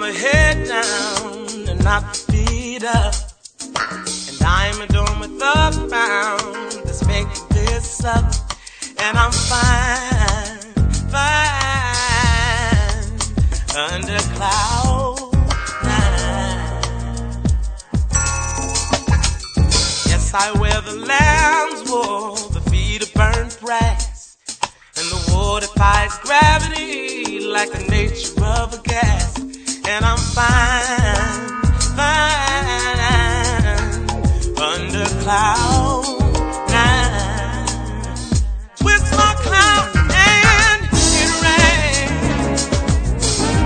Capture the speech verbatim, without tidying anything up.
the head down and not the feet up. And I'm adorned with the pound that's making this up. And I'm fine, fine, under cloud nine. Yes, I wear the lamb's wool, the feet of burnt brass, and the wool defies gravity like the nature of a gas. And I'm fine,